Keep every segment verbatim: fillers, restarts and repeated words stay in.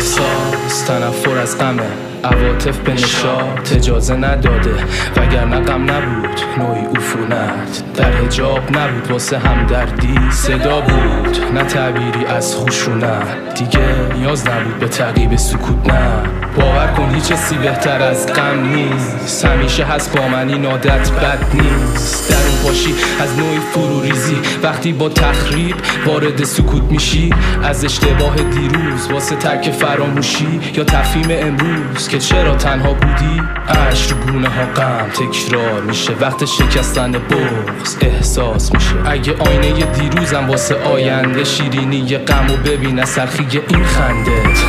احساس تنفر از غمه، عواطف به نشاط اجازه نداده، وگرنه غم نبود نوعی عفونت، در حجاب نبود واسه همدردی صدا بود، نه تعبیری از خشونت. دیگه نیاز نبود به تعقیب سکوت، نه باور کن هیچ حسی بهتر از غم نیست، همیشه هست با من این عادت بد نیست. در اون پاشی از نوعی فروریزی، وقتی با تخریب وارد سکوت میشی، از اشتباه دیروز واسه ترک فراموشی، یا تفهیم امروز که چرا تنها بودی. عشق رو گونه ها غم تکرار میشه، وقت شکستن بغض احساس میشه. اگه آینه دیروزم واسه آینده شیرینی یه غم و ببین از سرخی این خندت.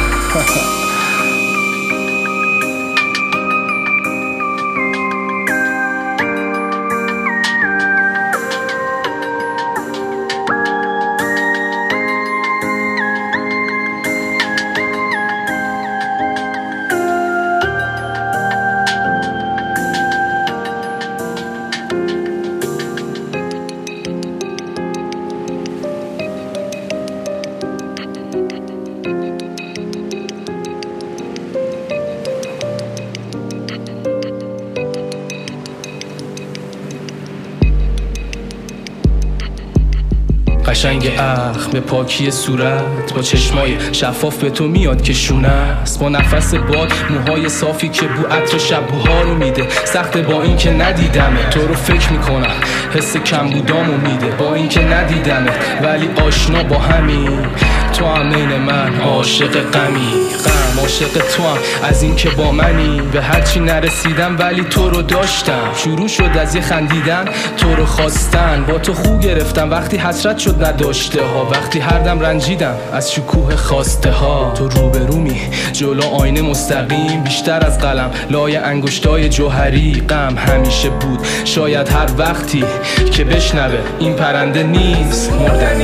قشنگ اخم به پاکی صورت، با چشمای شفاف به تو میاد که شونه است، با نفس باد موهای صافی که بو عطر شبوها رو میده. سخته با این که ندیدمه تو رو فکر میکنم، حس کم بودامو میده با این که ندیدمه، ولی آشنا با همین تو هم عین من عاشق غمی. غم عاشق تو هم از این که با منی، به هرچی نرسیدم ولی تو رو داشتم. شروع شد از یه خندیدن تو رو خواستن، با تو خو گرفتم وقتی حسرت شد نداشته ها، وقتی هر دم رنجیدم از شکوه خواسته ها. تو روبرومی جلو آینه مستقیم، بیشتر از قلم لای انگشتای جوهری. غم همیشه بود شاید هر وقتی که بشنوه این پرنده نیست مردنی.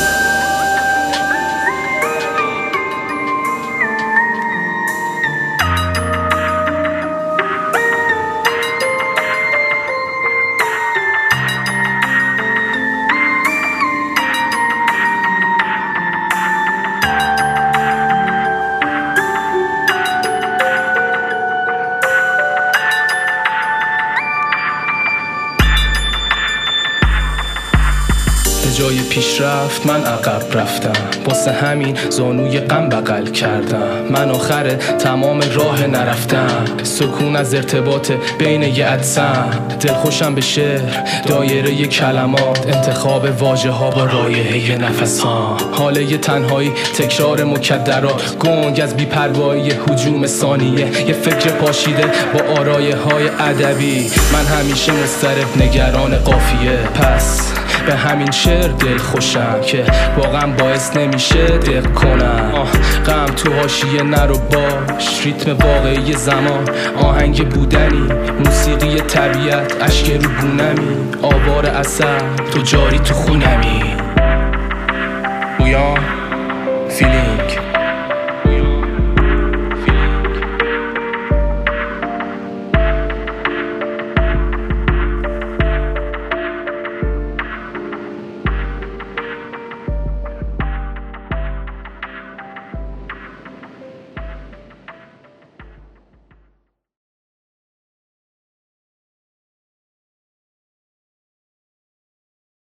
جای پیشرفت من عقب رفتم، واسه همین زانوی غم بغل کردم. من آخر تمام راه نرفتم، سکون از ارتباط بین یه عدسم. دلخوشم به شعر دایره ی کلمات، انتخاب واژه ها با رایحه ی نفس ها. حاله ی تنهایی تکرار مکدرات، گنگ از بی‌پروایی هجوم ثانیه. یه فکر پاشیده با آرایه های ادبی، من همیشه مضطرب نگران قافیه. پس به همین شعر دل خوشم که با غم باعث نمیشه دق کنم. غم تو حاشیه نرو باش، ریتم واقعی زمان آهنگ بودنی، موسیقی طبیعت اشک رو گونمی، آوار اثر تو جاری تو خونمی. We are feeling